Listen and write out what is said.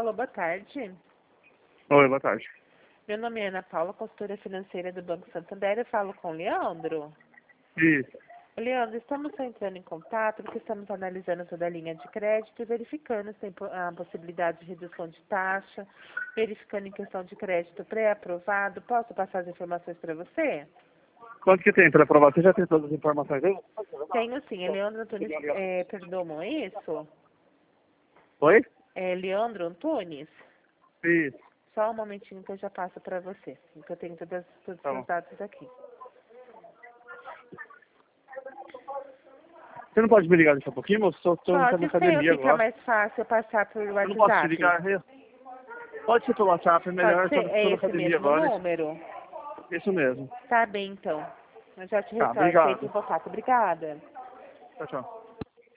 Alô, boa tarde. Oi, boa tarde. Meu nome é Ana Paula, consultora financeira do Banco Santander. Eu falo com o Leandro. Isso. Leandro, estamos só entrando em contato porque estamos analisando toda a linha de crédito e verificando se tem a possibilidade de redução de taxa, verificando em questão de crédito pré-aprovado. Posso passar as informações para você? Quanto que tem para aprovar? Você já tem todas as informações aí? Tenho sim. É Leandro Antunes Perdomo, é isso? Oi? É Leandro Antunes? Isso. Só um momentinho que eu já passo para você, que eu tenho todos os Tá seus bom. dados aqui. Você não pode me ligar daqui a pouquinho, moço? Estou na Pode ser, academia fica agora. mais fácil eu passar por Eu não posso te WhatsApp. ligar. Pode ser pelo WhatsApp, é melhor. Pode ser? Estou É na esse academia mesmo agora. número? Isso mesmo. Tá bem, então. Eu já te Tá, retorno, entre em obrigado. contato. Obrigada. Tchau, tchau.